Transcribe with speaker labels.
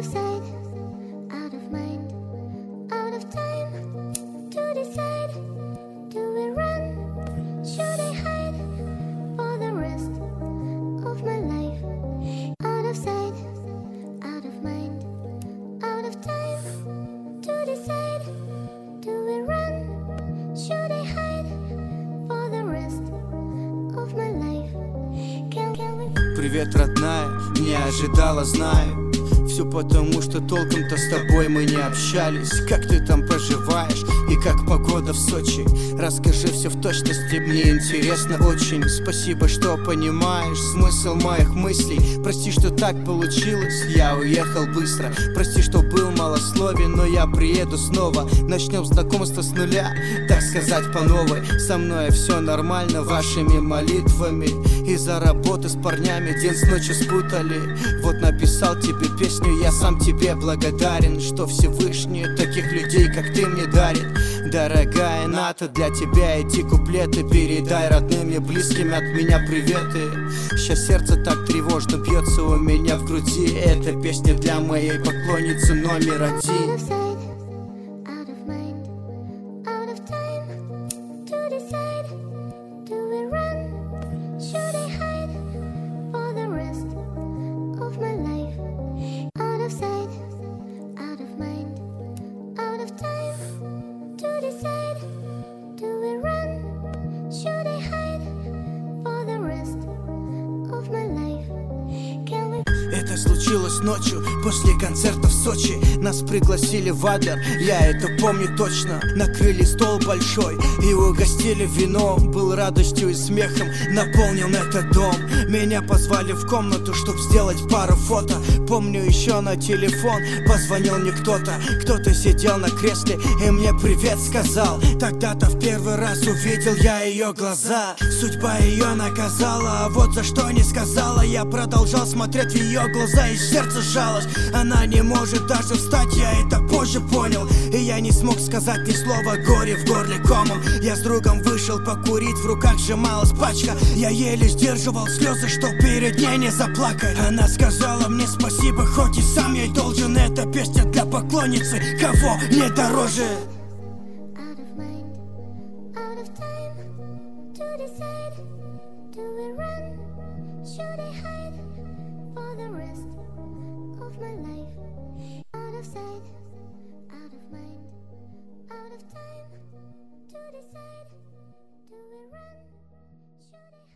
Speaker 1: of sight, out of mind, out of time to decide. Do we run? Should I hide for the rest of my life? Out of sight, out of mind, out of time to decide. Do we run? Should I hide for the rest of my life? Can we...
Speaker 2: Привет, родная, не ожидала, знаю. Все потому, что толком-то с тобой мы не общались. Как ты там поживаешь и как погода в Сочи? Расскажи все в точности, мне интересно очень. Спасибо, что понимаешь смысл моих мыслей. Прости, что так получилось, я уехал быстро. Прости, что был малословен, но я приеду снова. Начнем знакомство с нуля, так сказать, по новой. Со мной все нормально, вашими молитвами. Из-за работы с парнями день с ночью спутали. Вот написал тебе песню, я сам тебе благодарен, что Всевышний таких людей, как ты, мне дарит. Дорогая Ната, для тебя эти куплеты передай родным и близким от меня приветы. Сейчас сердце так тревожно бьется у меня в груди. Эта песня для моей поклонницы номер один.
Speaker 1: Out of mind, out of time to decide. Do we run? Should I hide for the rest of my life? Out of sight, out of mind, out of time to decide. Do we run? Should I hide for the rest of my life? Can we...
Speaker 2: Это случилось ночью, после концерта в Сочи. Нас пригласили в Адлер, я это помню точно. Накрыли стол большой и угостили вином. Был радостью и смехом наполнен этот дом. Меня позвали в комнату, чтоб сделать пару фото. Помню, еще на телефон позвонил мне кто-то. Кто-то сидел на кресле и мне привет сказал. Тогда-то в первый раз увидел я ее глаза. Судьба ее наказала, а вот за что не сказала. Я продолжал смотреть в ее глаза, и сердце сжалось. Она не может даже встать, я это позже понял. И я не смог сказать ни слова, горе в горле комом. Я с другом вышел покурить, в руках сжималась пачка. Я еле сдерживал слезы, чтоб перед ней не заплакать. Она сказала мне спасибо, хоть и сам ей должен. Эта песня для поклонницы, кого не дороже.
Speaker 1: Out of mind, out of time to decide. Do we run? Should I hide for the rest of my life? Out of sight, out of mind, out of time to decide. Do we run? Should I